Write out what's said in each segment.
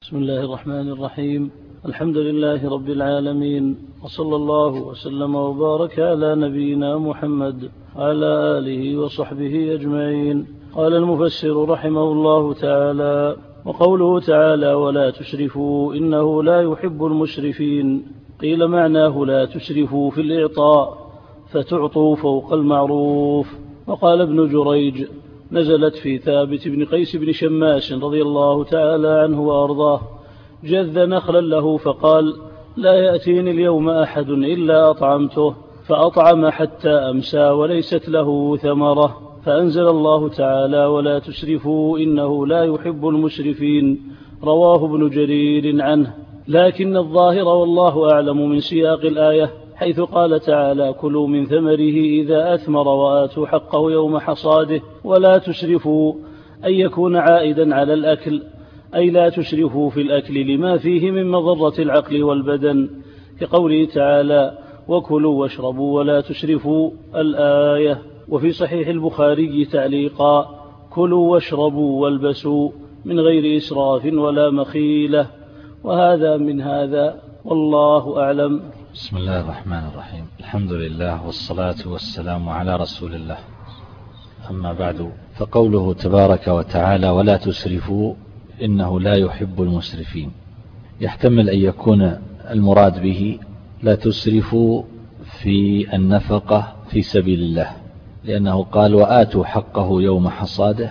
بسم الله الرحمن الرحيم. الحمد لله رب العالمين، وصلى الله وسلم وبارك على نبينا محمد وعلى آله وصحبه أجمعين. قال المفسر رحمه الله تعالى: وقوله تعالى: ولا تسرفوا إنه لا يحب المسرفين، قيل معناه لا تسرفوا في الإعطاء فتعطوا فوق المعروف. وقال ابن جريج: نزلت في ثابت بن قيس بن شماس رضي الله تعالى عنه وأرضاه، جذ نخلا له فقال: لا يأتيني اليوم أحد إلا أطعمته، فأطعم حتى أمسى وليست له ثمرة، فأنزل الله تعالى: ولا تسرفوا إنه لا يحب المسرفين. رواه ابن جرير عنه. لكن الظاهر والله أعلم من سياق الآية حيث قال تعالى: كلوا من ثمره إذا أثمر وآتوا حقه يوم حصاده ولا تسرفوا، أن يكون عائدا على الأكل، أي لا تسرفوا في الأكل لما فيه من مضرة العقل والبدن، كقوله تعالى: وكلوا واشربوا ولا تسرفوا الآية. وفي صحيح البخاري تعليقا: كلوا واشربوا والبسوا من غير إسراف ولا مخيلة. وهذا من هذا، والله أعلم. بسم الله الرحمن الرحيم. الحمد لله والصلاة والسلام على رسول الله. أما بعد، فقوله تبارك وتعالى: ولا تسرفوا إنه لا يحب المسرفين، يحتمل أن يكون المراد به لا تسرفوا في النفقة في سبيل الله، لأنه قال: وآتوا حقه يوم حصاده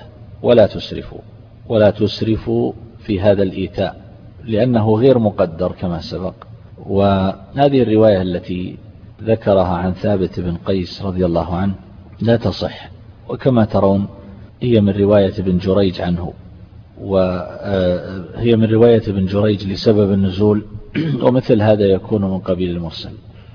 ولا تسرفوا في هذا الإيتاء، لأنه غير مقدر كما سبق. وهذه الرواية التي ذكرها عن ثابت بن قيس رضي الله عنه لا تصح، وكما ترون هي من رواية ابن جريج عنه، وهي من رواية ابن جريج لسبب النزول، ومثل هذا يكون من قبيل المرسل.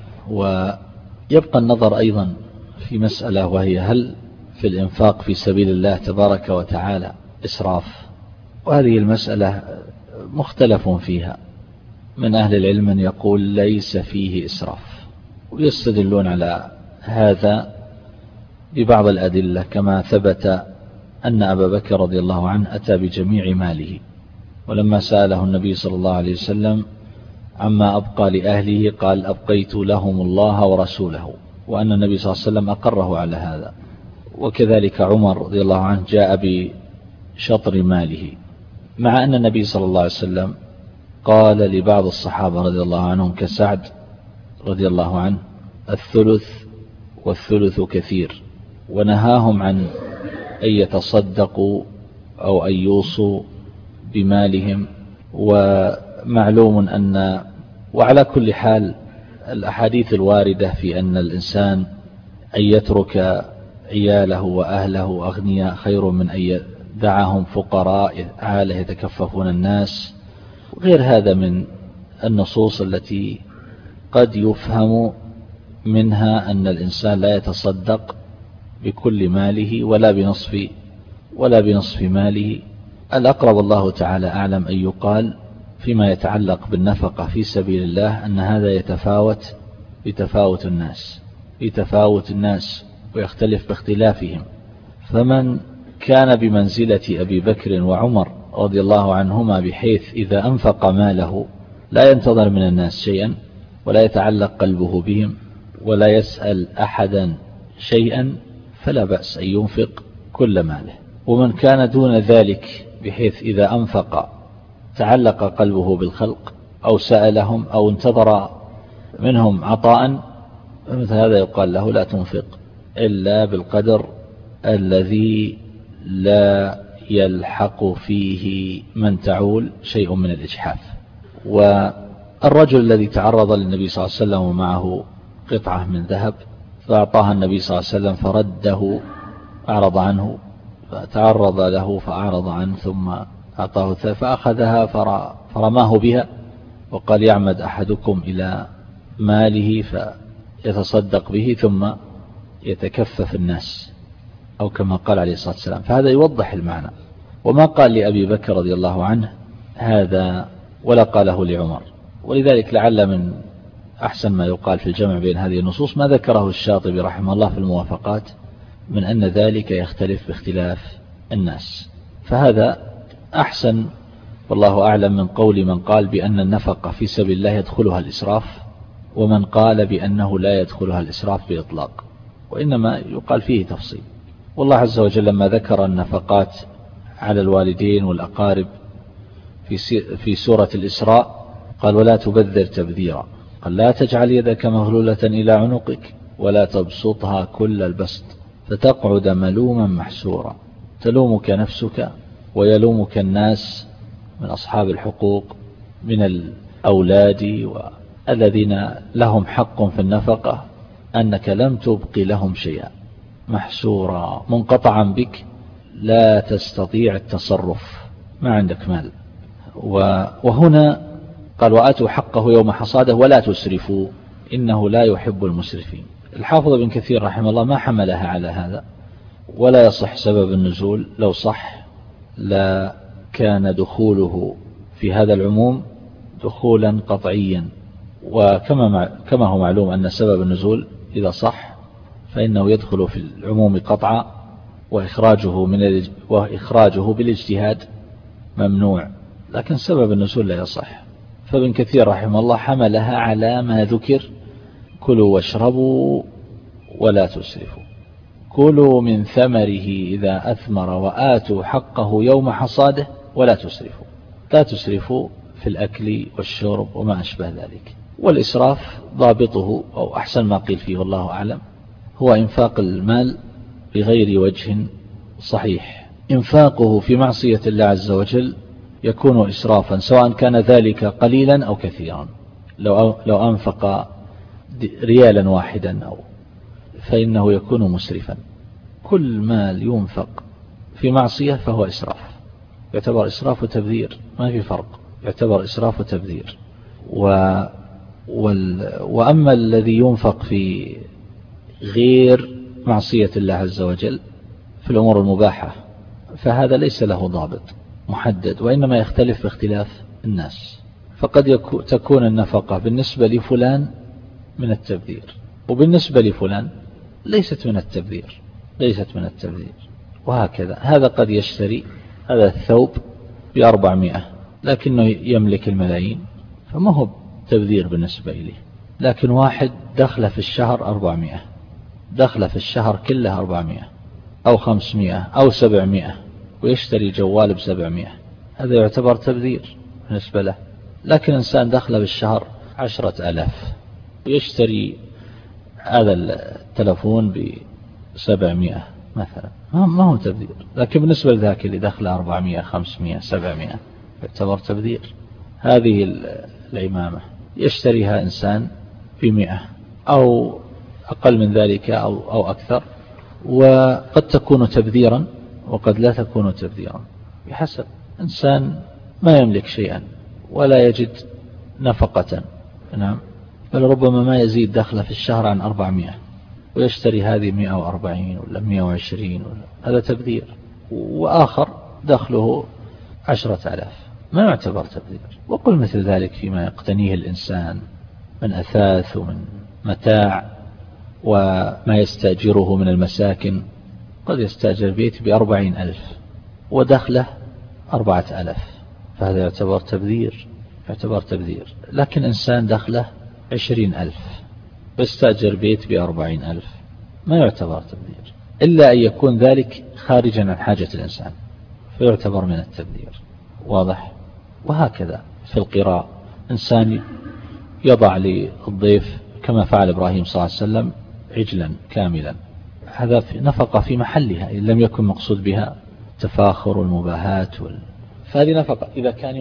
ويبقى النظر أيضا في مسألة، وهي: هل في الإنفاق في سبيل الله تبارك وتعالى إسراف؟ وهذه المسألة مختلف فيها. من أهل العلم من يقول ليس فيه إسراف، ويستدلون على هذا ببعض الأدلة، كما ثبت أن أبا بكر رضي الله عنه أتى بجميع ماله، ولما سأله النبي صلى الله عليه وسلم عما أبقى لأهله قال: أبقيت لهم الله ورسوله، وأن النبي صلى الله عليه وسلم أقره على هذا. وكذلك عمر رضي الله عنه جاء بشطر ماله، مع أن النبي صلى الله عليه وسلم قال لبعض الصحابة رضي الله عنهم كسعد رضي الله عنه: الثلث والثلث كثير، ونهاهم عن أن يتصدقوا أو أن يوصوا بمالهم. ومعلوم أن، وعلى كل حال، الأحاديث الواردة في أن الإنسان أن يترك عياله وأهله أغنياء خير من أن يدعهم فقراء عاله يتكففون الناس، غير هذا من النصوص التي قد يفهم منها أن الإنسان لا يتصدق بكل ماله ولا بنصف ماله. الأقرب الله تعالى أعلم أن يقال فيما يتعلق بالنفقة في سبيل الله أن هذا يتفاوت بتفاوت الناس ويختلف باختلافهم. فمن كان بمنزلة أبي بكر وعمر رضي الله عنهما، بحيث إذا أنفق ماله لا ينتظر من الناس شيئا ولا يتعلق قلبه بهم ولا يسأل أحدا شيئا، فلا بأس أن ينفق كل ماله. ومن كان دون ذلك، بحيث إذا أنفق تعلق قلبه بالخلق أو سألهم أو انتظر منهم عطاء، مثل هذا يقال له: لا تنفق إلا بالقدر الذي لا يلحق فيه من تعول شيء من الإجحاف. والرجل الذي تعرض للنبي صلى الله عليه وسلم ومعه قطعة من ذهب، فأعطاها النبي صلى الله عليه وسلم فرده، أعرض عنه، فتعرض له فأعرض عنه، ثم أعطاه فأخذها فرماه بها، وقال: يعمد أحدكم إلى ماله فيتصدق به ثم يتكفف الناس، أو كما قال عليه الصلاة والسلام. فهذا يوضح المعنى. وما قال لأبي بكر رضي الله عنه هذا ولا قاله لعمر. ولذلك لعل من أحسن ما يقال في الجمع بين هذه النصوص ما ذكره الشاطبي رحمه الله في الموافقات، من أن ذلك يختلف باختلاف الناس. فهذا أحسن والله أعلم من قول من قال بأن النفقة في سبيل الله يدخلها الإسراف، ومن قال بأنه لا يدخلها الإسراف بإطلاق، وإنما يقال فيه تفصيل. والله عز وجل لما ذكر النفقات على الوالدين والأقارب في سورة الإسراء قال ولا تبذر تبذيرا، قال لا تجعل يدك مغلولة إلى عنقك ولا تبسطها كل البسط فتقعد ملوما محسورا تلومك نفسك ويلومك الناس من أصحاب الحقوق من الأولاد والذين لهم حق في النفقة أنك لم تبق لهم شيئا، محسورا منقطعا بك، لا تستطيع التصرف، ما عندك مال. وهنا قال وآتوا حقه يوم حصاده ولا تسرفوا إنه لا يحب المسرفين. الحافظ ابن كثير رحمه الله ما حملها على هذا، ولا يصح سبب النزول، لو صح لا كان دخوله في هذا العموم دخولا قطعيا، وكما هو معلوم أن سبب النزول إذا صح فإنه يدخل في العموم قطعا، وإخراجه بالاجتهاد ممنوع، لكن سبب النزول لا يصح. فابن كثير رحمه الله حملها على ما ذكر كلوا واشربوا ولا تسرفوا، كلوا من ثمره إذا أثمر وآتوا حقه يوم حصاده ولا تسرفوا، لا تسرفوا في الأكل والشرب وما أشبه ذلك. والإسراف ضابطه أو أحسن ما قيل فيه والله أعلم هو إنفاق المال بغير وجه صحيح. إنفاقه في معصية الله عز وجل يكون إسرافا، سواء كان ذلك قليلا أو كثيرا. لو أنفق ريالا واحدا فإنه يكون مسرفا. كل مال ينفق في معصية فهو إسراف، يعتبر إسراف وتبذير، ما في فرق، يعتبر إسراف وتبذير. وأما الذي ينفق في غير معصية الله عز وجل في الأمور المباحة فهذا ليس له ضابط محدد، وإنما يختلف باختلاف الناس. فقد تكون النفقة بالنسبة لفلان من التبذير، وبالنسبة لفلان ليست من التبذير، وهكذا. هذا قد يشتري هذا الثوب ب400 لكنه يملك الملايين، فما هو تبذير بالنسبة إليه. لكن واحد دخل في الشهر 400، دخل في الشهر كله 400 أو 500 أو 700 ويشتري جوال ب700، هذا يعتبر تبذير بالنسبة له. لكن إنسان دخل بالشهر 10,000 ويشتري هذا التلفون ب700 مثلا، ما هو تبذير. لكن بالنسبة لذاك اللي دخل 400 500 700 يعتبر تبذير. هذه العمامة يشتريها إنسان ب100 أو أقل من ذلك أو أكثر، وقد تكون تبذيرا وقد لا تكون تبذيرا بحسب. إنسان ما يملك شيئا ولا يجد نفقة، نعم، بل ربما ما يزيد دخله في الشهر عن 400 ويشتري هذه 140 ولا 120 هذا تبذير. وآخر دخله 10,000 ما يعتبر تبذير. وقل مثل ذلك فيما يقتنيه الإنسان من أثاث ومن متاع وما يستأجره من المساكن. قد يستأجر بيت ب40,000 ودخله 4,000 فهذا يعتبر تبذير. لكن إنسان دخله 20,000 واستأجر بيت ب40,000 ما يعتبر تبذير، إلا أن يكون ذلك خارجا عن حاجة الإنسان فيعتبر من التبذير. واضح؟ وهكذا في القراء، إنسان يضع للضيف كما فعل إبراهيم صلى الله عليه وسلم عجلا كاملا، هذا نفقة في محلها إن لم يكن مقصود بها تفاخر والمباهات فهذه نفقة إذا كان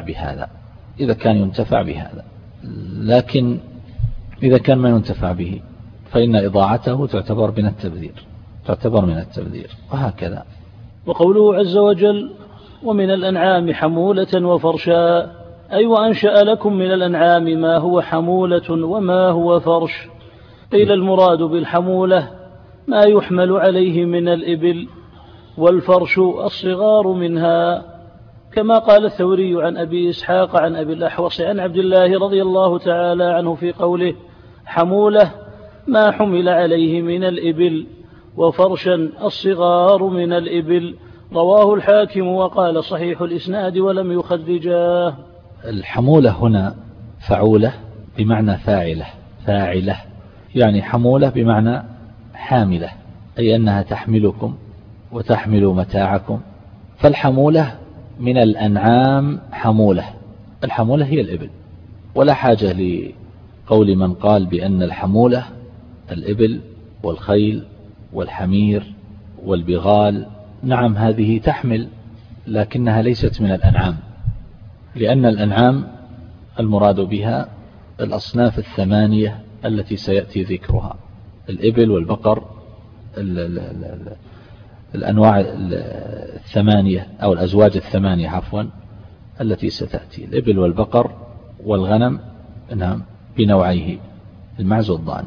ينتفع بهذا. لكن إذا كان ما ينتفع به فإن إضاعته تعتبر من التبذير. وهكذا. وقوله عز وجل ومن الأنعام حمولة وفرشا، أي وأنشأ لكم من الأنعام ما هو حمولة وما هو فرش. قيل المراد بالحمولة ما يحمل عليه من الإبل، والفرش الصغار منها، كما قال الثوري عن أبي إسحاق عن أبي الأحوص عن عبد الله رضي الله تعالى عنه في قوله حمولة ما حمل عليه من الإبل، وفرشا الصغار من الإبل، رواه الحاكم وقال صحيح الإسناد ولم يخرجاه. الحمولة هنا فعولة بمعنى فاعلة، يعني حمولة بمعنى حاملة، أي أنها تحملكم وتحمل متاعكم. فالحمولة من الأنعام حمولة، الحمولة هي الإبل، ولا حاجة لقول من قال بأن الحمولة الإبل والخيل والحمير والبغال. نعم هذه تحمل، لكنها ليست من الأنعام، لأن الأنعام المراد بها الأصناف الثمانية التي سيأتي ذكرها، الإبل والبقر، الأنواع الثمانية أو الأزواج الثمانية عفوا التي ستأتي، الإبل والبقر والغنم، نعم بنوعيه المعز والضأن.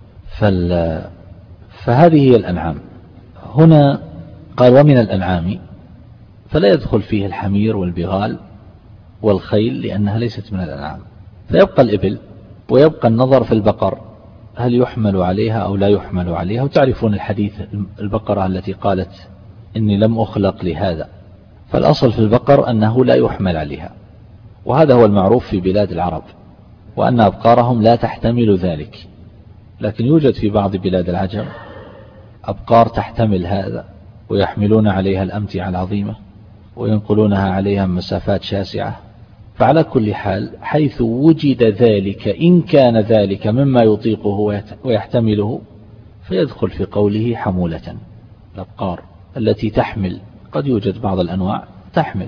فهذه هي الأنعام. هنا قال ومن الأنعام، فلا يدخل فيه الحمير والبغال والخيل لأنها ليست من الأنعام، فيبقى الإبل، ويبقى النظر في البقر هل يحمل عليها أو لا يحمل عليها. وتعرفون الحديث البقرة التي قالت إني لم أخلق لهذا، فالأصل في البقر أنه لا يحمل عليها، وهذا هو المعروف في بلاد العرب، وأن أبقارهم لا تحتمل ذلك. لكن يوجد في بعض بلاد العجم أبقار تحتمل هذا، ويحملون عليها الأمتعة العظيمة وينقلونها عليها مسافات شاسعة. فعلى كل حال حيث وجد ذلك، إن كان ذلك مما يطيقه ويحتمله، فيدخل في قوله حمولة، الأبقار التي تحمل. قد يوجد بعض الأنواع تحمل،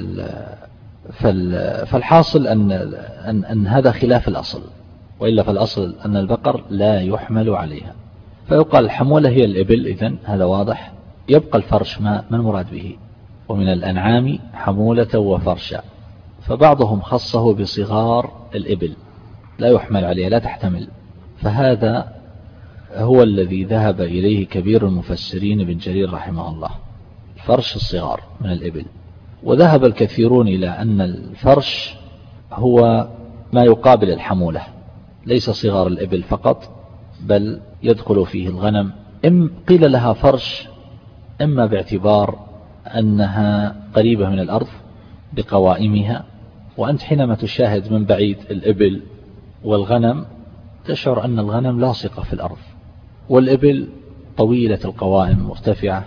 فالحاصل أن هذا خلاف الأصل، وإلا فالأصل أن البقر لا يحمل عليها. فيقال الحمولة هي الإبل، إذن هذا واضح. يبقى الفرش ما المراد به. ومن الأنعام حمولة وفرشا، فبعضهم خصه بصغار الإبل لا يحمل عليها، لا تحتمل. فهذا هو الذي ذهب إليه كبير المفسرين ابن جرير رحمه الله، الفرش الصغار من الإبل. وذهب الكثيرون إلى أن الفرش هو ما يقابل الحمولة، ليس صغار الإبل فقط، بل يدخل فيه الغنم. قيل لها فرش إما باعتبار أنها قريبة من الأرض بقوائمها، وأنت حينما تشاهد من بعيد الإبل والغنم تشعر أن الغنم لاصقة في الأرض، والإبل طويلة القوائم مرتفعة.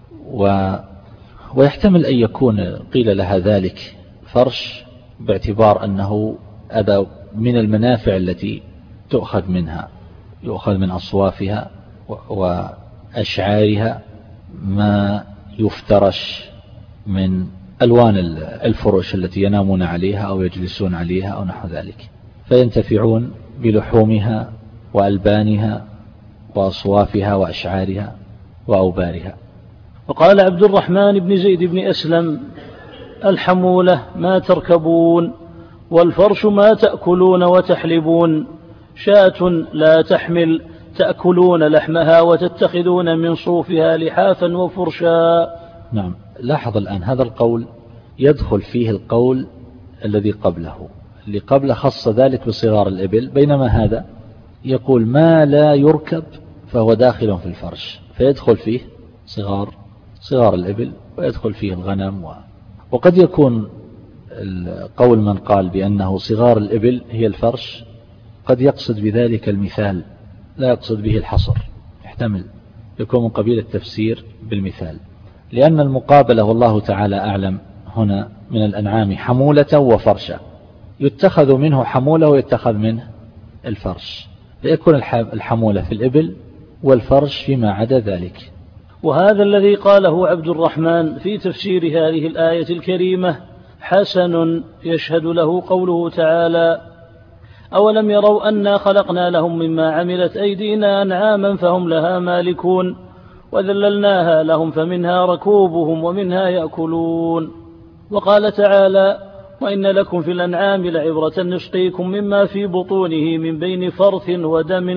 ويحتمل أن يكون قيل لها ذلك فرش باعتبار أنه هذا من المنافع التي تؤخذ منها، يؤخذ من أصوافها وأشعارها ما يفترش من ألوان الفرش التي ينامون عليها أو يجلسون عليها أو نحو ذلك، فينتفعون بلحومها وألبانها وأصوافها وأشعارها وأوبارها. وقال عبد الرحمن بن زيد بن أسلم: الحمولة ما تركبون، والفرش ما تأكلون وتحلبون. شاة لا تحمل تأكلون لحمها وتتخذون من صوفها لحافا وفرشا. نعم، لاحظ الآن هذا القول يدخل فيه القول الذي قبله، اللي قبله خص ذلك بصغار الإبل، بينما هذا يقول ما لا يركب فهو داخل في الفرش، فيدخل فيه صغار الإبل ويدخل فيه الغنم. وقد يكون القول من قال بأنه صغار الإبل هي الفرش قد يقصد بذلك المثال، لا يقصد به الحصر، يحتمل يكون من قبيل التفسير بالمثال، لأن المقابلة والله تعالى أعلم هنا من الأنعام حمولة وفرشا، يتخذ منه حمولة ويتخذ منه الفرش، ليكون الحمولة في الإبل والفرش فيما عدا ذلك. وهذا الذي قاله عبد الرحمن في تفسير هذه الآية الكريمة حسن يشهد له قوله تعالى: أولم يروا أنا خلقنا لهم مما عملت أيدينا أنعاما فهم لها مالكون وذللناها لهم فمنها ركوبهم ومنها يأكلون. وقال تعالى: وإن لكم في الأنعام لعبرة نسقيكم مما في بطونه من بين فرث ودم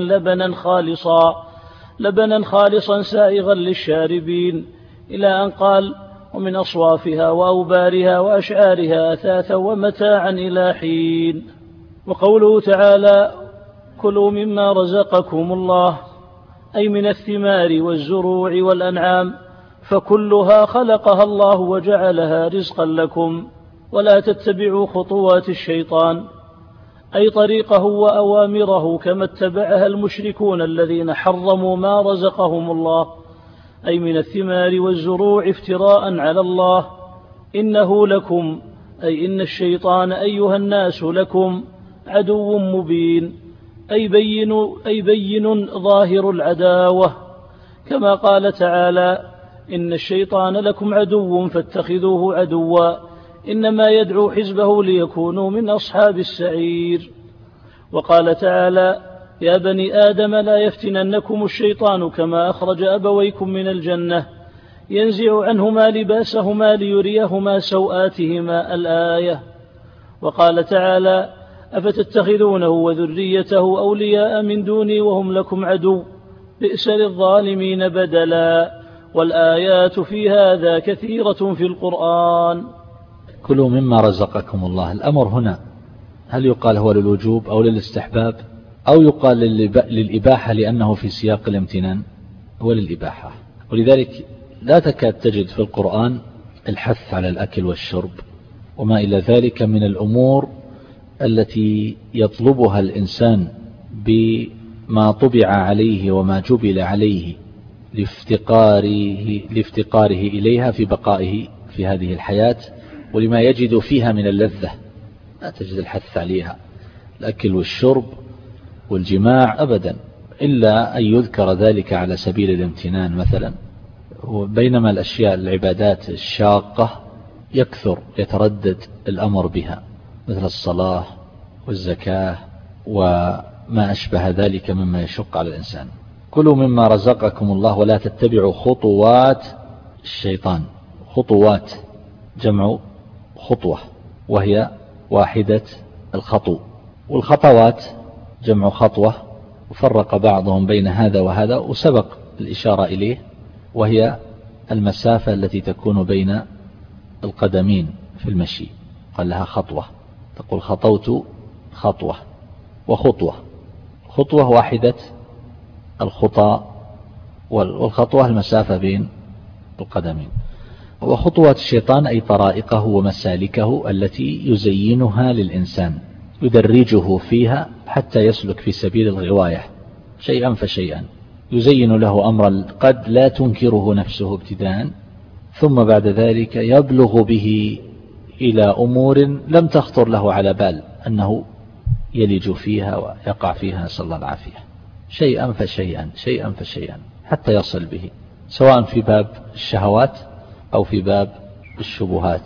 لبنا خالصا سائغا للشاربين، إلى أن قال: ومن أصوافها وأوبارها وأشعارها أثاثا ومتاعا إلى حين. وقوله تعالى: كلوا مما رزقكم الله، أي من الثمار والزروع والأنعام، فكلها خلقها الله وجعلها رزقا لكم، ولا تتبعوا خطوات الشيطان، أي طريقه وأوامره كما اتبعها المشركون الذين حرموا ما رزقهم الله، أي من الثمار والزروع افتراء على الله. إنه لكم، أي إن الشيطان أيها الناس لكم عدو مبين، أي بين ظاهر العداوة، كما قال تعالى: إن الشيطان لكم عدو فاتخذوه عدوا، إنما يدعو حزبه ليكونوا من أصحاب السعير. وقال تعالى: يا بني آدم لا يفتننكم الشيطان كما أخرج أبويكم من الجنة ينزع عنهما لباسهما ليريهما سوآتهما، الآية. وقال تعالى: أفتتخذونه وذريته أولياء من دوني وهم لكم عدو، بئس للظالمين بدلا. والآيات في هذا كثيرة في القرآن. كلوا مما رزقكم الله، الأمر هنا هل يقال هو للوجوب أو للاستحباب أو يقال للإباحة لأنه في سياق الامتنان؟ هو للإباحة. ولذلك لا تكاد تجد في القرآن الحث على الأكل والشرب وما إلى ذلك من الأمور التي يطلبها الإنسان بما طبع عليه وما جبل عليه لافتقاره إليها في بقائه في هذه الحياة ولما يجد فيها من اللذة. لا تجد الحث عليها الأكل والشرب والجماع أبدا، إلا أن يذكر ذلك على سبيل الامتنان مثلا. بينما الأشياء العبادات الشاقة يكثر يتردد الأمر بها، مثل الصلاة والزكاة وما أشبه ذلك مما يشق على الإنسان. كلوا مما رزقكم الله ولا تتبعوا خطوات الشيطان. خطوات جمع خطوة وهي واحدة الخطو، والخطوات جمع خطوة، وفرق بعضهم بين هذا وهذا وسبق الإشارة إليه، وهي المسافة التي تكون بين القدمين في المشي، قال لها خطوة. تقول خطوت خطوة، وخطوة خطوة واحدة الخطى، والخطوة المسافة بين القدمين. وخطوات الشيطان أي طرائقه ومسالكه التي يزينها للإنسان، يدرجه فيها حتى يسلك في سبيل الغواية شيئا فشيئا، يزين له أمرا قد لا تنكره نفسه ابتداء، ثم بعد ذلك يبلغ به إلى أمور لم تخطر له على بال أنه يلج فيها ويقع فيها، نسأل الله العافية، شيئا فشيئا شيئا فشيئا حتى يصل به، سواء في باب الشهوات أو في باب الشبهات.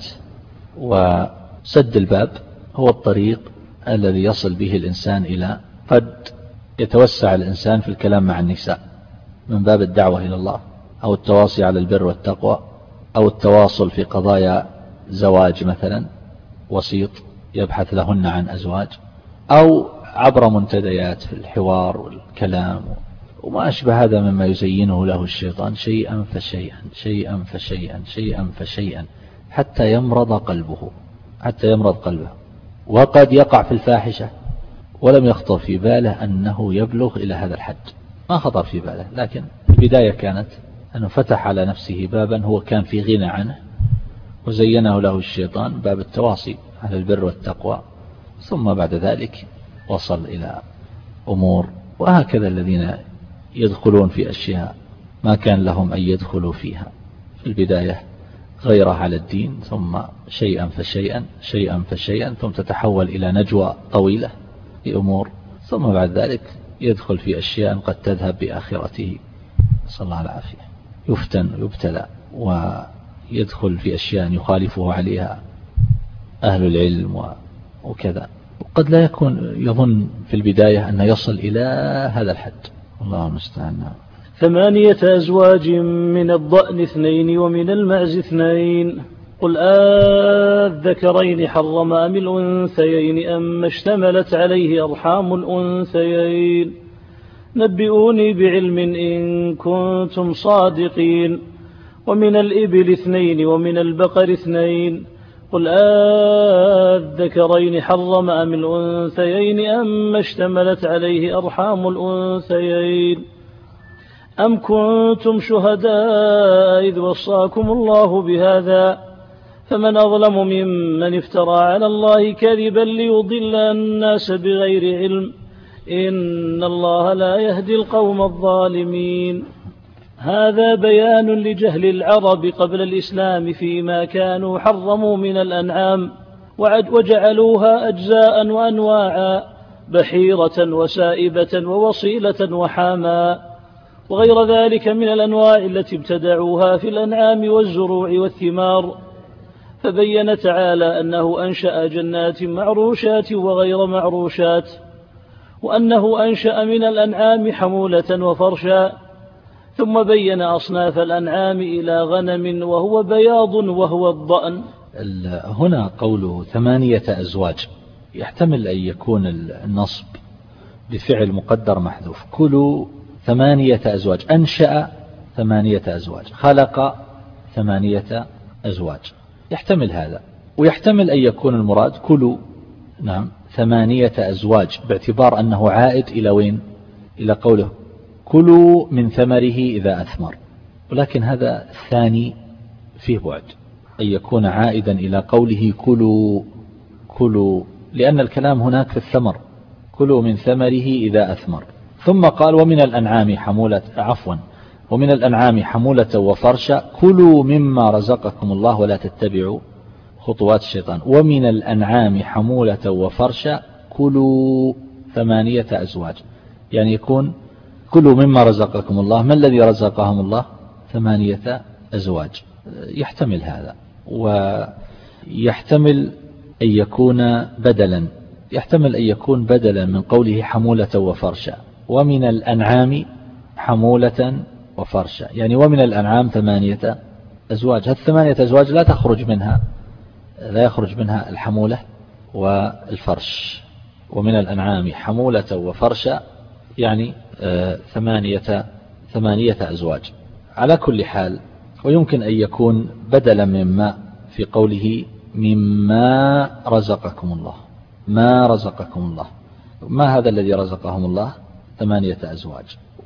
وسد الباب هو الطريق الذي يصل به الإنسان إلى قد يتوسع الإنسان في الكلام مع النساء من باب الدعوة إلى الله، أو التواصي على البر والتقوى، أو التواصل في قضايا زواج مثلا، وسيط يبحث لهن عن أزواج، أو عبر منتديات في الحوار والكلام وما أشبه هذا مما يزينه له الشيطان شيئا فشيئا شيئا فشيئا شيئا فشيئا حتى يمرض قلبه، حتى يمرض قلبه. وقد يقع في الفاحشة ولم يخطر في باله أنه يبلغ إلى هذا الحد، ما خطر في باله، لكن البداية كانت أنه فتح على نفسه بابا هو كان في غنى عنه، وزينه له الشيطان باب التواصي على البر والتقوى، ثم بعد ذلك وصل إلى أمور. وهكذا الذين يدخلون في أشياء ما كان لهم أن يدخلوا فيها في البداية، غيرها على الدين، ثم شيئا فشيئا شيئا فشيئا، ثم تتحول إلى نجوى طويلة في أمور، ثم بعد ذلك يدخل في أشياء قد تذهب بآخرته، صلى الله العافية، يفتن ويبتلى ويدخل في أشياء يخالفه عليها أهل العلم وكذا. وقد لا يكون يظن في البداية أن يصل إلى هذا الحد، الله المستعان. 8 أزواج من الضأن 2 ومن المعز 2، قل الذكرين حرم أم الأنثيين أما اشتملت عليه أرحام الأنثيين، نبئوني بعلم إن كنتم صادقين. ومن الإبل 2 ومن البقر 2، قل الذكرين حرم أم الأنثيين أما اشتملت عليه أرحام الأنثيين، أم كنتم شهداء إذ وصاكم الله بهذا فمن أظلم ممن افترى على الله كذبا ليضل الناس بغير علم إن الله لا يهدي القوم الظالمين. هذا بيان لجهل العرب قبل الإسلام فيما كانوا حرموا من الأنعام وجعلوها أجزاء وأنواعا بحيرة وسائبة ووصيلة وحاما وغير ذلك من الأنواع التي ابتدعوها في الأنعام والزروع والثمار. فبين تعالى أنه أنشأ جنات معروشات وغير معروشات، وأنه أنشأ من الأنعام حمولة وفرشا، ثم بين أصناف الأنعام إلى غنم وهو بياض وهو الضأن. هنا قوله 8 أزواج يحتمل أن يكون النصب بفعل مقدر محذوف. كلوا 8 أزواج، أنشأ 8 أزواج، خلق 8 أزواج، يحتمل هذا. ويحتمل أن يكون المراد كلوا 8 أزواج باعتبار أنه عائد إلى وين؟ إلى قوله كلوا من ثمره إذا أثمر، ولكن هذا الثاني فيه بعد أن يكون عائدا إلى قوله كلوا لأن الكلام هناك في الثمر، كلوا من ثمره إذا أثمر. ثم قال ومن الأنعام ومن الأنعام حمولة وفرشا كلوا مما رزقكم الله ولا تتبعوا خطوات الشيطان. ومن الأنعام حمولة وفرشا كلوا 8 أزواج، يعني يكون كلوا مما رزقكم الله. ما الذي رزقهم الله؟ 8 أزواج. يحتمل هذا، ويحتمل أن يكون بدلا من قوله حمولة وفرشا. ومن الأنعام حمولة وفرشا، يعني ومن الأنعام 8 أزواج. هذه 8 أزواج لا يخرج منها الحمولة والفرش. ومن الأنعام حمولة وفرشا يعني 8 أزواج على كل حال. ويمكن أن يكون بدلا مما في قوله مما رزقكم الله. ما رزقكم الله، ما هذا الذي رزقهم الله؟ 8 أزواج.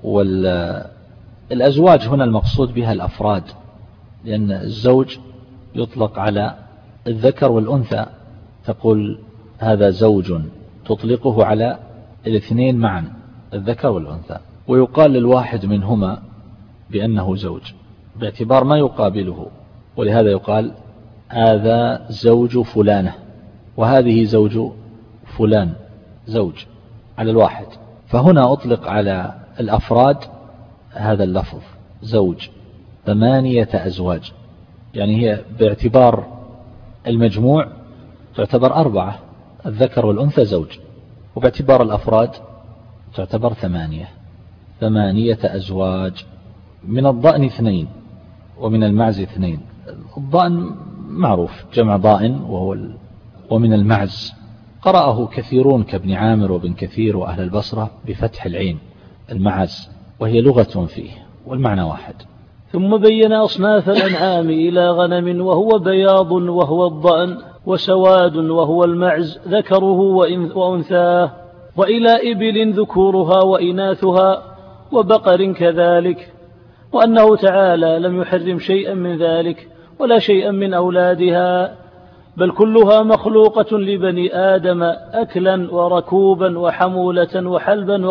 والأزواج هنا المقصود بها الأفراد، لأن الزوج يطلق على الذكر والأنثى، تقول هذا زوج، تطلقه على الاثنين معا الذكر والأنثى، ويقال للواحد منهما بأنه زوج باعتبار ما يقابله، ولهذا يقال هذا زوج فلانة وهذه زوج فلان، زوج على الواحد. فهنا أطلق على الأفراد هذا اللفظ زوج 8 أزواج، يعني هي باعتبار المجموع تعتبر 4، الذكر والأنثى زوج، وباعتبار الأفراد تعتبر 8 أزواج. من الضأن 2 ومن المعز 2. الضأن معروف جمع ضائن ومن المعز قرأه كثيرون كابن عامر وابن كثير وأهل البصرة بفتح العين المعز، وهي لغة فيه والمعنى واحد. ثم بين أصناف الأنعام إلى غنم وهو بياض وهو الضأن، وسواد وهو المعز ذكره وأنثاه، وإلى إبل ذكورها وإناثها، وبقر كذلك، وأنه تعالى لم يحرم شيئا من ذلك ولا شيئا من أولادها، بل كلها مخلوقة لبني آدم أكلا وركوبا وحمولة وحلبا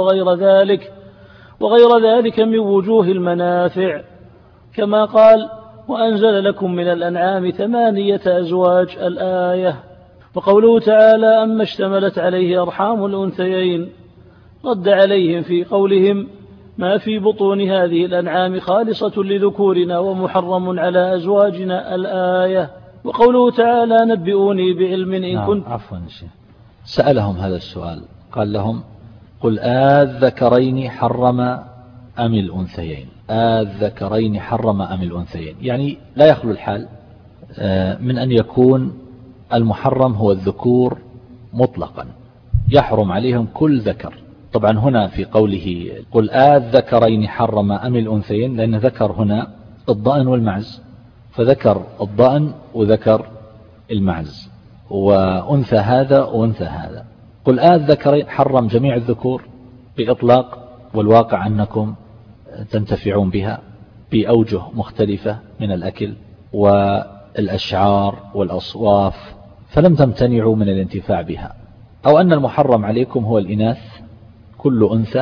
وغير ذلك من وجوه المنافع، كما قال وأنزل لكم من الأنعام 8 أزواج الآية. وقوله تعالى أما اشتملت عليه أرحام الأنثيين رد عليهم في قولهم ما في بطون هذه الأنعام خالصة لذكورنا ومحرم على أزواجنا الآية. وقوله تعالى نبئوني بعلم إن كنت سألهم هذا السؤال، قال لهم قل الذكرين حرم أم الأنثيين؟ الذكرين حرم أم الأنثيين، يعني لا يخلو الحال من أن يكون المحرم هو الذكور مطلقا، يحرم عليهم كل ذكر. طبعا هنا في قوله قل الذكرين حرم أم الأنثيين، لأن ذكر هنا الضأن والمعز، فذكر الضأن وذكر المعز، وأنثى هذا وأنثى هذا. قل الذكرين حرم جميع الذكور بإطلاق، والواقع أنكم تنتفعون بها بأوجه مختلفة من الأكل والأشعار والأصواف، فلم تمتنعوا من الانتفاع بها، أو أن المحرم عليكم هو الإناث كل أنثى،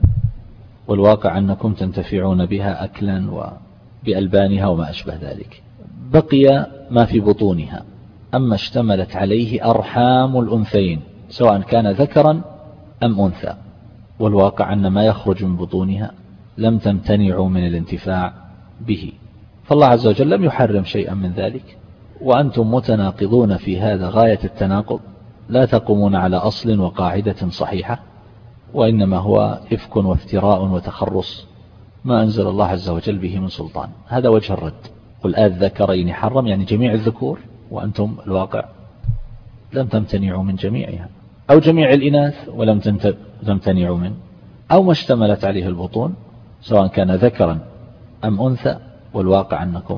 والواقع أنكم تنتفعون بها أكلا وبألبانها وما أشبه ذلك. بقي ما في بطونها، أما اشتملت عليه أرحام الأنثيين سواء كان ذكرا أم أنثى، والواقع أن ما يخرج من بطونها لم تمتنعوا من الانتفاع به، فالله عز وجل لم يحرم شيئا من ذلك، وأنتم متناقضون في هذا غاية التناقض، لا تقومون على أصل وقاعدة صحيحة، وإنما هو إفك وافتراء وتخرص ما أنزل الله عز وجل به من سلطان. هذا وجه الرد. قل الذكرين حرم، يعني جميع الذكور، وأنتم الواقع لم تمتنعوا من جميعها، أو جميع الإناث ولم تمتنعوا من، أو ما اشتملت عليه البطون سواء كان ذكرا أم أنثى، والواقع أنكم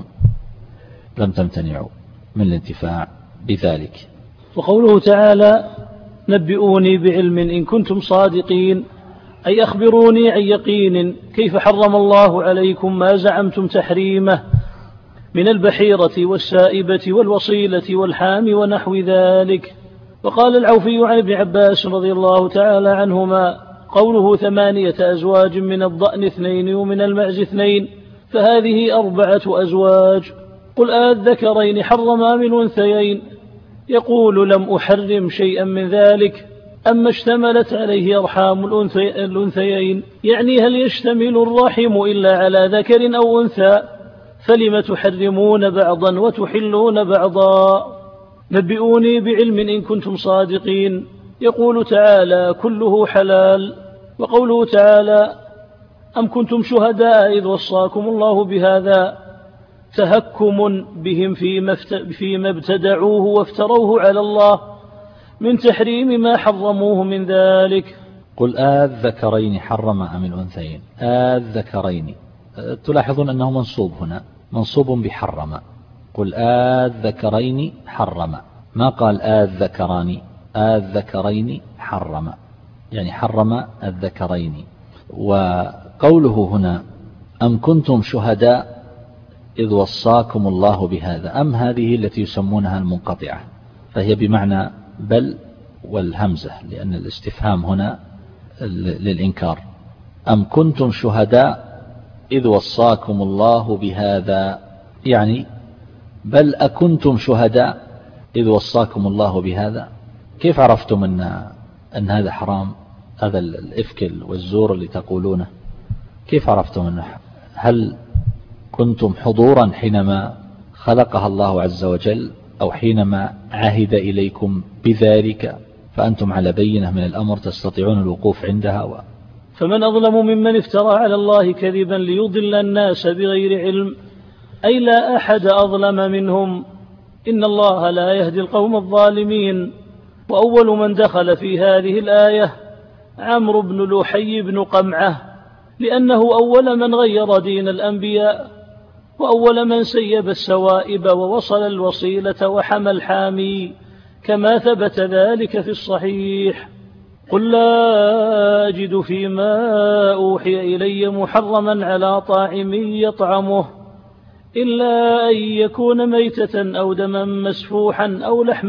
لم تمتنعوا من الانتفاع بذلك. وقوله تعالى نبئوني بعلم إن كنتم صادقين، أي أخبروني عن يقين كيف حرم الله عليكم ما زعمتم تحريمه من البحيرة والسائبة والوصيلة والحام ونحو ذلك. وقال العوفي عن ابن عباس رضي الله تعالى عنهما قوله 8 أزواج من الضأن 2 ومن المعز 2 فهذه 4 أزواج. قل الذكرين حرما من الأنثيين، يقول لم أحرم شيئا من ذلك، أما اشتملت عليه أرحام الأنثيين، يعني هل يشتمل الرحم إلا على ذكر أو أنثى؟ فلم تحرمون بعضا وتحلون بعضا. نبئوني بعلم إن كنتم صادقين، يقول تعالى كله حلال. وقوله تعالى أم كنتم شهداء إذ وصاكم الله بهذا، تهكم بهم فيما ابتدعوه وافتروه على الله من تحريم ما حرموه من ذلك. قل الذكرين حرم أم الأنثيين، الذكرين تلاحظون أنه منصوب هنا، منصوب بحرم. قل الذكرين حرم، ما قال الذكران، الذكرين حرم، يعني حرم الذكرين. وقوله هنا أم كنتم شهداء إذ وصاكم الله بهذا، أم هذه التي يسمونها المنقطعة، فهي بمعنى بل والهمزة، لأن الاستفهام هنا للإنكار. أم كنتم شهداء إذ وصاكم الله بهذا، يعني بل أكنتم شهداء إذ وصاكم الله بهذا. كيف عرفتم أن هذا حرام، هذا الإفك والزور اللي تقولونه، كيف عرفتم أنه؟ هل كنتم حضورا حينما خلقها الله عز وجل، أو حينما عهد إليكم بذلك فأنتم على بينة من الأمر تستطيعون الوقوف عندها؟ فمن أظلم ممن افترى على الله كذبا ليضل الناس بغير علم، أي لا أحد أظلم منهم، إن الله لا يهدي القوم الظالمين. وأول من دخل في هذه الآية عمرو بن لحي بن قمعة، لأنه أول من غير دين الأنبياء، وأول من سيب السوائب ووصل الوصيلة وحمى الحامي، كما ثبت ذلك في الصحيح. قل لا أجد فيما أوحي إلي محرما على طاعم يطعمه إلا أن يكون ميتة أو دما مسفوحا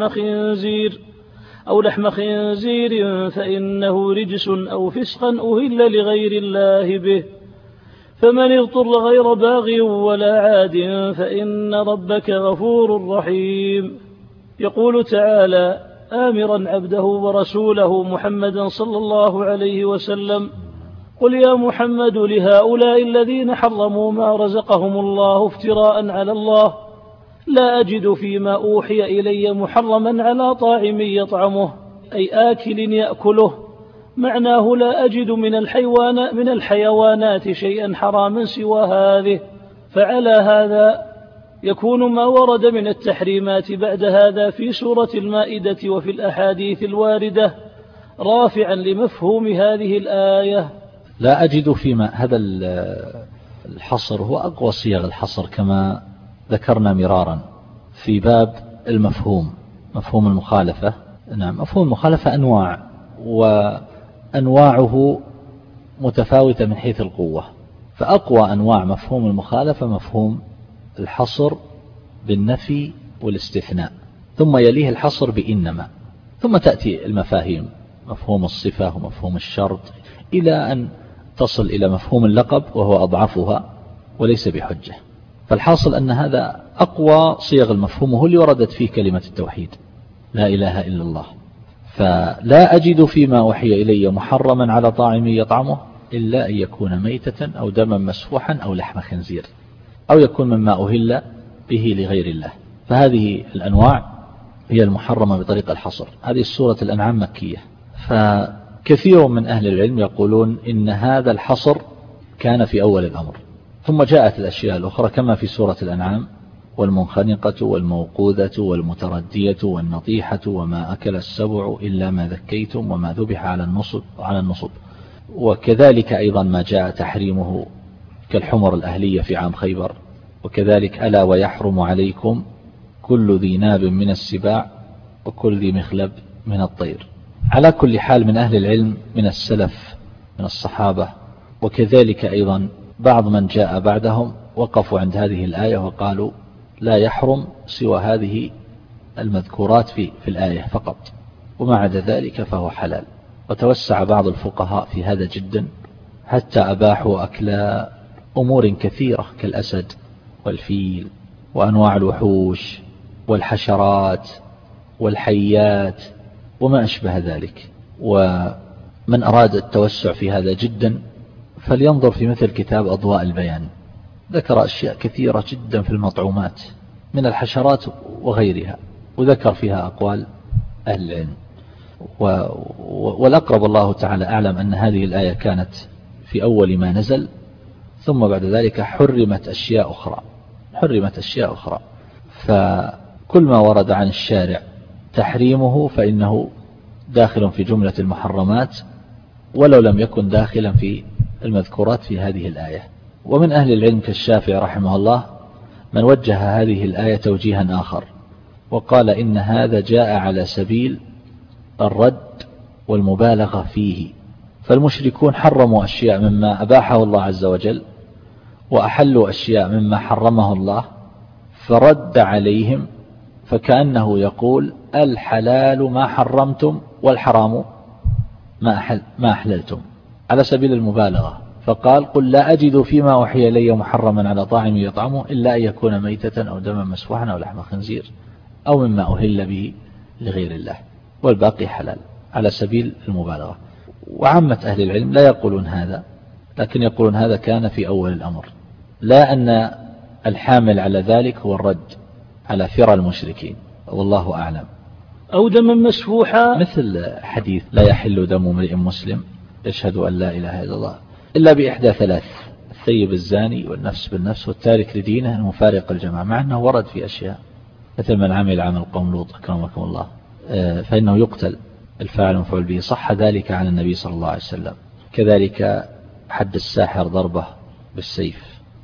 أو لحم خنزير فإنه رجس أو فسقا أهل لغير الله به، فمن اضطر غير باغ ولا عاد فإن ربك غفور رحيم. يقول تعالى آمرا عبده ورسوله محمدا صلى الله عليه وسلم قل يا محمد لهؤلاء الذين حرموا ما رزقهم الله افتراء على الله لا أجد فيما أوحي إلي محرما على طاعم يطعمه، أي آكل يأكله، معناه لا أجد من الحيوانات شيئا حراما سوى هذه. فعلى هذا يكون ما ورد من التحريمات بعد هذا في سورة المائدة وفي الأحاديث الواردة رافعا لمفهوم هذه الآية. لا أجد فيما، هذا الحصر هو أقوى صيغ الحصر كما ذكرنا مرارا في باب المفهوم، مفهوم المخالفة. نعم، مفهوم المخالفة أنواع، وأنواعه متفاوتة من حيث القوة، فأقوى أنواع مفهوم المخالفة مفهوم الحصر بالنفي والاستثناء، ثم يليه الحصر بإنما، ثم تأتي المفاهيم مفهوم الصفة ومفهوم الشرط، إلى أن تصل إلى مفهوم اللقب وهو أضعفها وليس بحجة. فالحاصل أن هذا أقوى صيغ المفهوم، هو اللي وردت فيه كلمة التوحيد لا إله إلا الله. فلا أجد فيما أوحي إلي محرما على طاعم يطعمه إلا أن يكون ميتة أو دما مسفوحا أو لحم خنزير أو يكون مما أهل به لغير الله. فهذه الأنواع هي المحرمة بطريقة الحصر. هذه السورة الأنعام مكية، فكثير من أهل العلم يقولون إن هذا الحصر كان في أول الأمر، ثم جاءت الأشياء الأخرى كما في سورة الأنعام: والمنخنقة والموقوذة والمتردية والنطيحة وما أكل السبع إلا ما ذكيتم وما ذبح على النصب. وكذلك أيضا ما جاء تحريمه كالحمر الأهلية في عام خيبر. وكذلك: ألا ويحرم عليكم كل ذي ناب من السباع وكل ذي مخلب من الطير. على كل حال، من أهل العلم من السلف من الصحابة وكذلك أيضا بعض من جاء بعدهم وقفوا عند هذه الآية وقالوا لا يحرم سوى هذه المذكورات في الآية فقط، وما عدا ذلك فهو حلال. وتوسع بعض الفقهاء في هذا جدا حتى أباحوا أكل أمور كثيرة كالأسد والفيل وأنواع الوحوش والحشرات والحيات وما أشبه ذلك. ومن أراد التوسع في هذا جدا فلينظر في مثل كتاب أضواء البيان، ذكر أشياء كثيرة جدا في المطعومات من الحشرات وغيرها، وذكر فيها أقوال أهل العلم. والأقرب الله تعالى أعلم أن هذه الآية كانت في أول ما نزل، ثم بعد ذلك حرمت أشياء أخرى. فكل ما ورد عن الشارع تحريمه فإنه داخل في جملة المحرمات، ولو لم يكن داخلا في المذكورات في هذه الآية. ومن أهل العلم كالشافعي رحمه الله من وجه هذه الآية توجيها آخر وقال إن هذا جاء على سبيل الرد والمبالغة فيه. فالمشركون حرموا أشياء مما أباحه الله عز وجل وأحلوا أشياء مما حرمه الله، فرد عليهم، فكأنه يقول الحلال ما حرمتم والحرام ما أحللتم، على سبيل المبالغة. فقال قل لا أجد فيما أوحي إلي محرما على طاعم يطعمه إلا أن يكون ميتة أو دما مسفوحا أو لحم خنزير أو مما أهل به لغير الله، والباقي حلال، على سبيل المبالغة. وعامة أهل العلم لا يقولون هذا، لكن يقولون هذا كان في أول الأمر، لا أن الحامل على ذلك هو الرد على فرى المشركين، والله أعلم. أو دما مسفوحا، مثل حديث لا يحل دم امرئ مسلم يشهد أن لا إله إلا الله إلا بإحدى ثلاث: الثيب الزاني والنفس بالنفس والتارك لدينه المفارق الجماعة. مع أنه ورد في أشياء مثل من عمل عمل قوم لوط أكرمكم الله فإنه يقتل الفاعل مفعول به، صح ذلك عن النبي صلى الله عليه وسلم. كذلك حد الساحر ضربة بالسيف،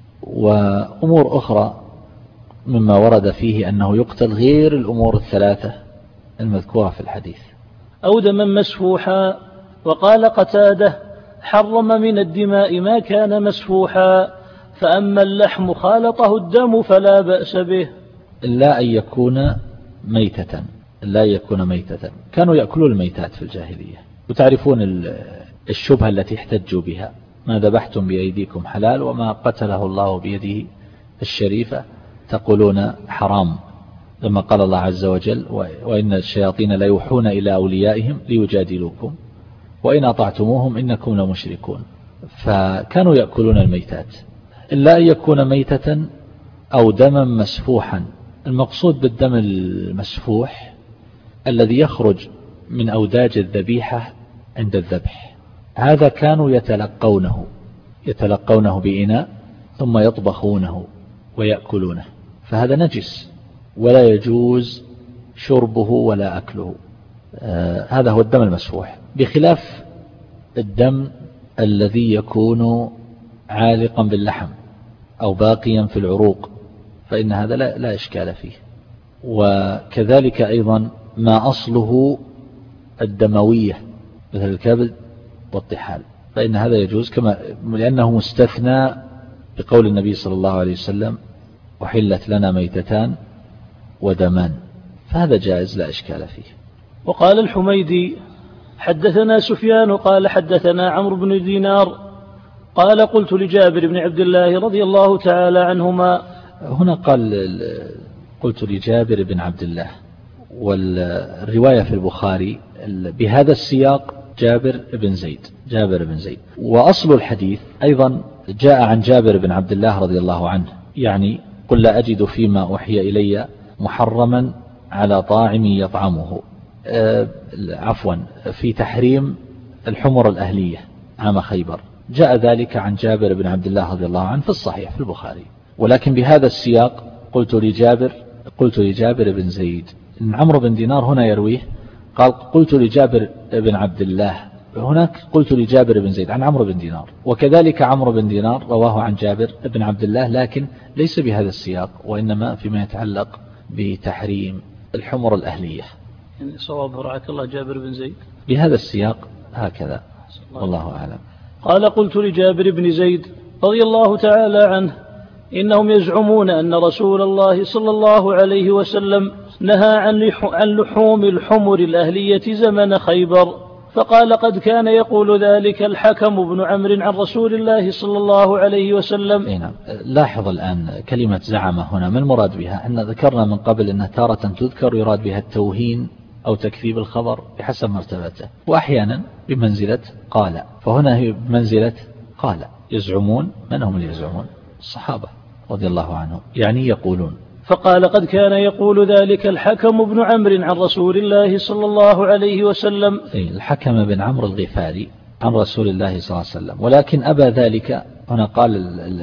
وأمور أخرى مما ورد فيه أنه يقتل غير الأمور الثلاثة المذكورة في الحديث. أو دما مسفوحا. وقال قتادة حرم من الدماء ما كان مسفوحا، فأما اللحم خالطه الدم فلا بأس به. لا أن يكون ميتة. كانوا يأكلون الميتات في الجاهلية، وتعرفون الشبهة التي احتجوا بها: ما ذبحتم بأيديكم حلال وما قتله الله بيده الشريفة تقولون حرام، لما قال الله عز وجل: وإن الشياطين لا يوحون إلى أوليائهم ليجادلوكم وإن أطعتموهم إنكم لمشركون. فكانوا يأكلون الميتات. إلا أن يكون ميتة أو دما مسفوحا. المقصود بالدم المسفوح الذي يخرج من أوداج الذبيحة عند الذبح، هذا كانوا يتلقونه بإناء ثم يطبخونه ويأكلونه، فهذا نجس ولا يجوز شربه ولا أكله. هذا هو الدم المسفوح، بخلاف الدم الذي يكون عالقا باللحم أو باقيا في العروق، فإن هذا لا إشكال فيه. وكذلك أيضا ما أصله الدموية مثل الكبد والطحال، فإن هذا يجوز لأنه مستثنى بقول النبي صلى الله عليه وسلم وحلت لنا ميتتان ودمان، فهذا جائز لا إشكال فيه. وقال الحميدي حدثنا سفيان قال حدثنا عمرو بن دينار قال قلت لجابر بن عبد الله رضي الله تعالى عنهما. هنا قال قلت لجابر بن عبد الله، والرواية في البخاري بهذا السياق جابر بن زيد. وأصل الحديث أيضا جاء عن جابر بن عبد الله رضي الله عنه، يعني قل لا أجد فيما أوحي إلي محرما على طاعم يطعمه، في تحريم الحمر الأهلية عام خيبر، جاء ذلك عن جابر بن عبد الله رضي الله عنه في الصحيح في البخاري، ولكن بهذا السياق قلت لجابر بن زيد. عمرو بن دينار هنا يرويه قال قلت لجابر بن عبد الله، هناك قلت لجابر بن زيد عن عمرو بن دينار، وكذلك عمرو بن دينار رواه عن جابر بن عبد الله لكن ليس بهذا السياق، وإنما فيما يتعلق بتحريم الحمر الأهلية. يعني صواب رعاك الله جابر بن زيد بهذا السياق هكذا، والله أعلم. قال قلت لجابر بن زيد رضي الله تعالى عنه إنهم يزعمون أن رسول الله صلى الله عليه وسلم نهى عن لحوم الحمر الأهلية زمن خيبر، فقال قد كان يقول ذلك الحكم بن عمرو عن رسول الله صلى الله عليه وسلم. نعم. لاحظ الآن كلمة زعم هنا ما المراد بها؟ احنا ذكرنا من قبل أنها تارة تذكر يراد بها التوهين أو تكذيب الخبر بحسب مرتبته، وأحيانا بمنزلة قال، فهنا هي بمنزلة قال. يزعمون، من هم اللي يزعمون؟ الصحابة رضي الله عنهم، يعني يقولون. فقال قد كان يقول ذلك الحكم بن عمرو عن رسول الله صلى الله عليه وسلم. الحكم بن عمرو الغفاري عن رسول الله صلى الله عليه وسلم، ولكن أبى ذلك، هنا قال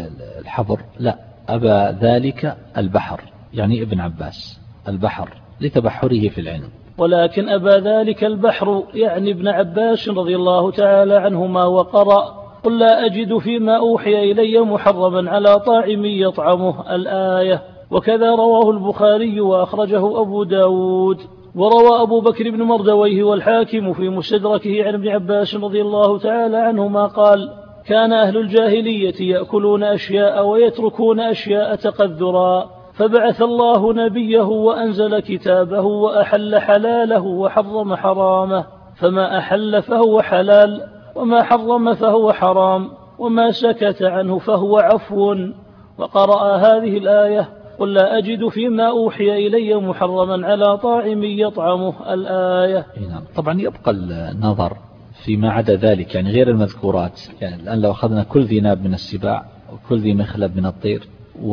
الحبر، لا، أبى ذلك البحر، يعني ابن عباس، البحر لتبحره في العلم. ولكن أبى ذلك البحر يعني ابن عباس رضي الله تعالى عنهما، وقرأ قل لا أجد فيما أوحي إلي محرما على طاعم يطعمه الآية. وكذا رواه البخاري وأخرجه أبو داود. وروى أبو بكر بن مردويه والحاكم في مستدركه عن ابن عباس رضي الله تعالى عنهما قال كان أهل الجاهلية يأكلون أشياء ويتركون أشياء تقذرا، فبعث الله نبيه وأنزل كتابه وأحل حلاله وحرم حرامه، فما أحل فهو حلال وما حرم فهو حرام، وما سكت عنه فهو عفو. وقرأ هذه الآية قل لا أجد فيما أوحي إلي محرما على طاعم يطعمه الآية. نعم. طبعا يبقى النظر فيما عدا ذلك، يعني غير المذكورات، يعني الآن لو أخذنا كل ذي ناب من السباع وكل ذي مخلب من الطير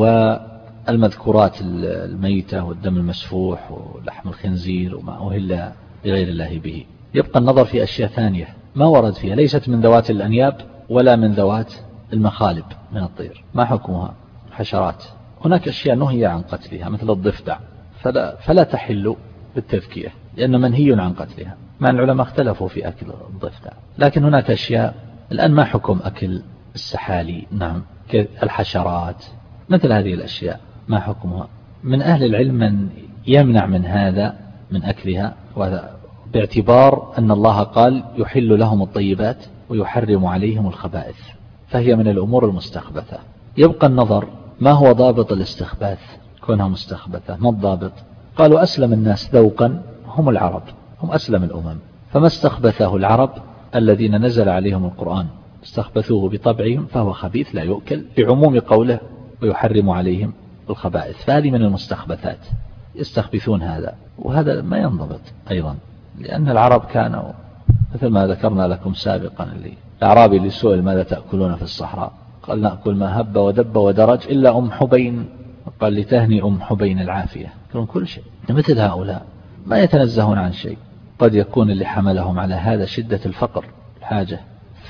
والمذكورات الميتة والدم المسفوح ولحم الخنزير وما أهل لغير الله به، يبقى النظر في أشياء ثانية ما ورد فيها، ليست من ذوات الأنياب ولا من ذوات المخالب من الطير، ما حكمها؟ حشرات. هناك أشياء نهي عن قتلها مثل الضفدع، فلا تحل بالتذكية لأن منهي عن قتلها، مع العلماء اختلفوا في أكل الضفدع. لكن هناك أشياء الآن ما حكم أكل السحالي، نعم، الحشرات، مثل هذه الأشياء ما حكمها؟ من أهل العلم من يمنع من هذا، من أكلها، باعتبار أن الله قال يحل لهم الطيبات ويحرم عليهم الخبائث، فهي من الأمور المستخبثة. يبقى النظر ما هو ضابط الاستخباث كونها مستخبثة؟ ما الضابط؟ قالوا أسلم الناس ذوقا هم العرب، هم أسلم الأمم، فما استخبثه العرب الذين نزل عليهم القرآن استخبثوه بطبعهم فهو خبيث لا يؤكل، بعموم قوله ويحرم عليهم الخبائث، فهذه من المستخبثات، يستخبثون هذا، وهذا ما ينضبط أيضا، لأن العرب كانوا مثل ما ذكرنا لكم سابقا، الأعرابي اللي سئل ماذا تأكلون في الصحراء قال نأكل ما هب ودب ودرج إلا أم حبين، قال لتهني أم حبين العافية، يأكلون كل شيء. مثل هؤلاء ما يتنزهون عن شيء، قد يكون اللي حملهم على هذا شدة الفقر الحاجة،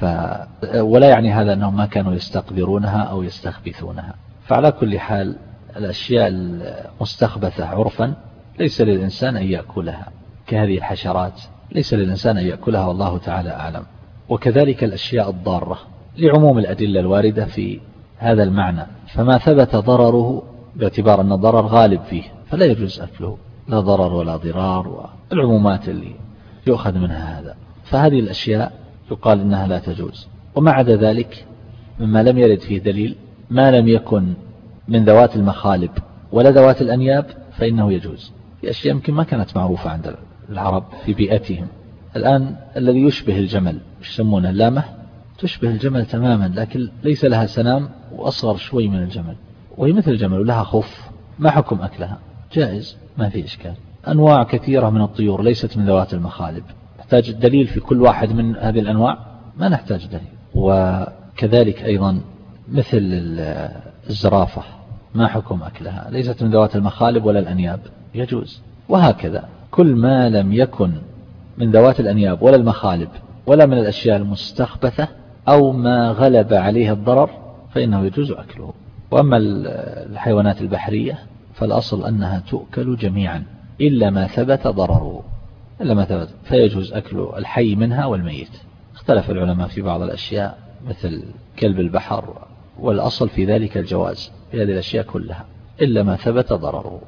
ولا يعني هذا أنهم ما كانوا يستقدرونها أو يستخبثونها. فعلى كل حال الأشياء المستخبثة عرفا ليس للإنسان أن يأكلها، كهذه الحشرات ليس للإنسان أن يأكلها، والله تعالى أعلم. وكذلك الأشياء الضارة لعموم الأدلة الواردة في هذا المعنى، فما ثبت ضرره باعتبار أن الضرر غالب فيه فلا يجوز أكله، لا ضرر ولا ضرار، والعمومات اللي يؤخذ منها هذا، فهذه الأشياء يقال إنها لا تجوز. وما عدا ذلك مما لم يرد فيه دليل ما لم يكن من ذوات المخالب ولا ذوات الأنياب فإنه يجوز. في أشياء يمكن ما كانت معروفة عند العرب في بيئتهم. الآن الذي يشبه الجمل يسمونه اللامة، تشبه الجمل تماما لكن ليس لها سنام وأصغر شوي من الجمل، وهي مثل الجمل ولها خف. ما حكم أكلها؟ جائز، ما في إشكال. أنواع كثيرة من الطيور ليست من ذوات المخالب، نحتاج الدليل في كل واحد من هذه الأنواع؟ ما نحتاج دليل. وكذلك أيضا مثل الزرافة ما حكم أكلها؟ ليست من ذوات المخالب ولا الأنياب، يجوز. وهكذا كل ما لم يكن من ذوات الأنياب ولا المخالب ولا من الأشياء المستخبثة أو ما غلب عليه الضرر فإنه يجوز أكله. وأما الحيوانات البحرية فالأصل أنها تؤكل جميعا إلا ما ثبت ضرره، إلا ما ثبت، فيجوز أكل الحي منها والميت. اختلف العلماء في بعض الأشياء مثل كلب البحر، والأصل في ذلك الجواز في هذه الأشياء كلها إلا ما ثبت ضرره.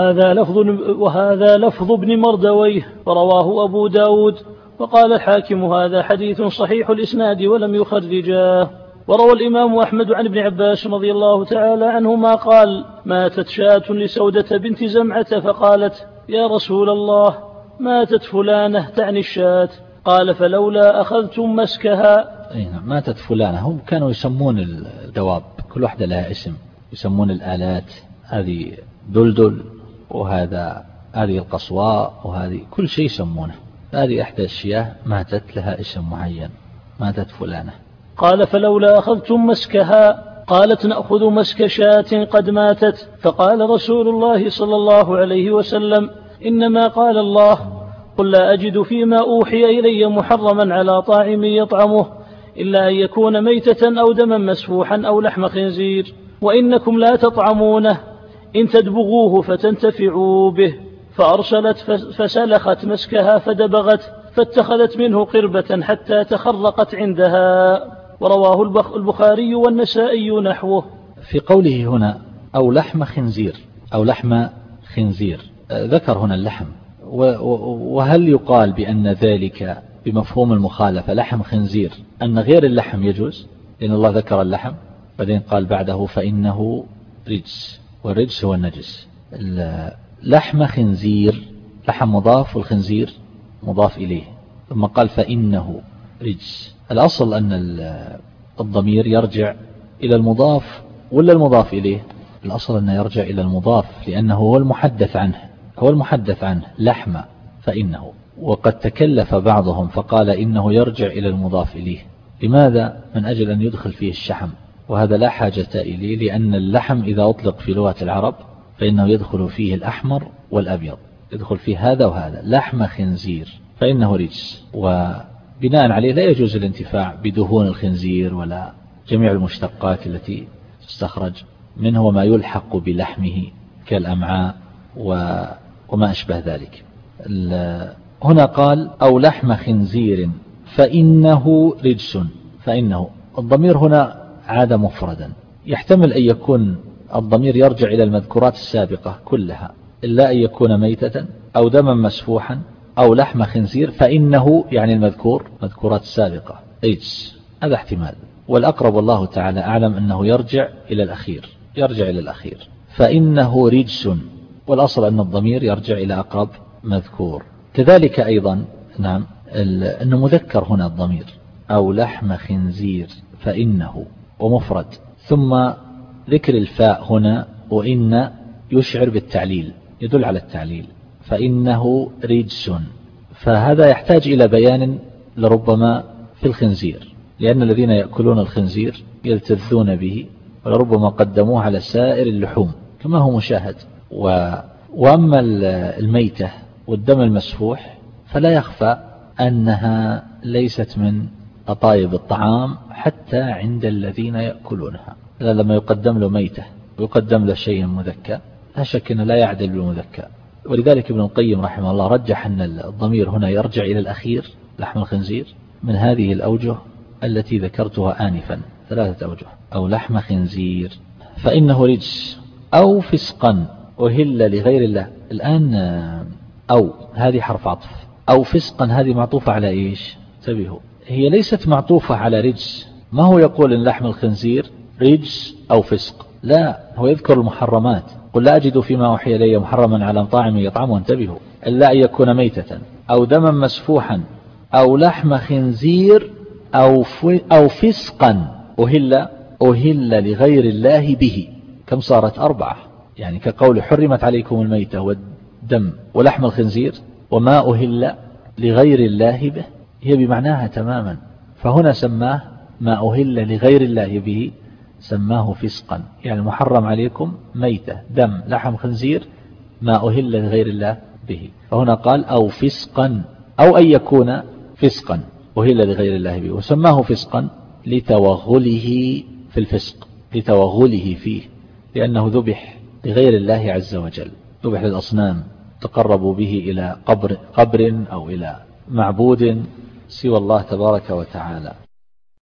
وهذا لفظ ابن مردويه ورواه أبو داود، وقال الحاكم هذا حديث صحيح الإسناد ولم يخرجاه. وروى الإمام أحمد عن ابن عباس رضي الله تعالى عنهما قال: ماتت شاة لسودة بنت زمعة فقالت: يا رسول الله، ماتت فلانة، تعني الشاة. قال: فلولا أخذتم مسكها. ماتت فلانة. هم كانوا يسمون الدواب كل واحدة لها اسم، يسمون الآلات، هذه دلدل وهذه القصواء وهذه كل شيء يسمونه. هذه إحدى الشياه ماتت لها اسم معين، ماتت فلانة. قال: فلولا أخذتم مسكها. قالت: نأخذ مسك شاة قد ماتت. فقال رسول الله صلى الله عليه وسلم: إنما قال الله: قل لا أجد فيما أوحي إلي محرما على طاعم يطعمه إلا أن يكون ميتة أو دما مسفوحا أو لحم خنزير، وإنكم لا تطعمونه، إن تدبغوه فتنتفعوا به. فأرسلت فسلخت مسكها فدبغت، فاتخذت منه قربة حتى تخرقت عندها. ورواه البخاري والنسائي نحوه. في قوله هنا أو لحم خنزير أو لحم خنزير، ذكر هنا اللحم، وهل يقال بأن ذلك بمفهوم المخالفة لحم خنزير أن غير اللحم يجوز؟ لأن الله ذكر اللحم بعدين قال بعده فإنه رجس، والرجس هو النجس. لحم خنزير، لحم مضاف والخنزير مضاف إليه، ثم قال فإنه رجس. الأصل أن الضمير يرجع إلى المضاف ولا المضاف إليه؟ الأصل أنه يرجع إلى المضاف لأنه هو المحدث عنه، هو المحدث عنه لحم فإنه. وقد تكلف بعضهم فقال إنه يرجع إلى المضاف إليه. لماذا؟ من أجل أن يدخل فيه الشحم، وهذا لا حاجة إليه، لأن اللحم إذا أطلق في لغة العرب فإنه يدخل فيه الأحمر والأبيض، يدخل فيه هذا وهذا. لحم خنزير فإنه رجس، وبناء عليه لا يجوز الانتفاع بدهون الخنزير ولا جميع المشتقات التي تستخرج منه وما يلحق بلحمه كالأمعاء وما أشبه ذلك. هنا قال أو لحم خنزير فإنه رجس. فإنه الضمير هنا عاد مفردا، يحتمل أن يكون الضمير يرجع إلى المذكورات السابقة كلها إلا أن يكون ميتة أو دما مسفوحا أو لحم خنزير، فإنه يعني المذكور مذكورات السابقة رجس، هذا احتمال. والأقرب والله تعالى أعلم أنه يرجع إلى الأخير، يرجع إلى الأخير فإنه رجس، والأصل أن الضمير يرجع إلى أقرب مذكور. كذلك أيضا نعم أنه مذكر هنا الضمير أو لحم خنزير فإنه ومفرد، ثم ذكر الفاء هنا وإن يشعر بالتعليل، يدل على التعليل، فإنه رجس. فهذا يحتاج إلى بيان لربما في الخنزير، لأن الذين يأكلون الخنزير يلتذون به ولربما قدموه على سائر اللحوم كما هو مشاهد. وأما الميتة والدم المسفوح فلا يخفى أنها ليست من أطايب الطعام حتى عند الذين يأكلونها. لما يقدم له ميتة ويقدم له شيء مذكى لا شك أنه لا يعدل بالمذكى. ولذلك ابن القيم رحمه الله رجح أن الضمير هنا يرجع إلى الأخير لحم الخنزير من هذه الأوجه التي ذكرتها آنفا، 3 أوجه. أو لحم خنزير فإنه رجس أو فسقا أهل لغير الله. الآن أو هذه حرف عطف، أو فسقا هذه معطوفة على إيش؟ انتبهوا، هي ليست معطوفة على رجس، ما هو يقول إن لحم الخنزير رجس أو فسق، لا، هو يذكر المحرمات. قل لا أجد فيما أوحي إلي محرما على طاعم يطعمه، انتبهوا، إلا أن يكون ميتة أو دما مسفوحا أو لحم خنزير أو فسقا أهل لغير الله به. كم صارت؟ 4. يعني كقول حرمت عليكم الميتة والدم ولحم الخنزير وما أهل لغير الله به، هي بمعناها تماما. فهنا سماه ما أهل لغير الله به، سماه فسقا، يعني محرم عليكم ميتة دم لحم خنزير ما أهل لغير الله به. فهنا قال أو فسقا، أو أن يكون فسقا أهل لغير الله به، وسماه فسقا لتوغله في الفسق، لتوغله فيه، لأنه ذبح لغير الله عز وجل، ذبح للأصنام، تقربوا به إلى قبر أو إلى معبود سوى الله تبارك وتعالى.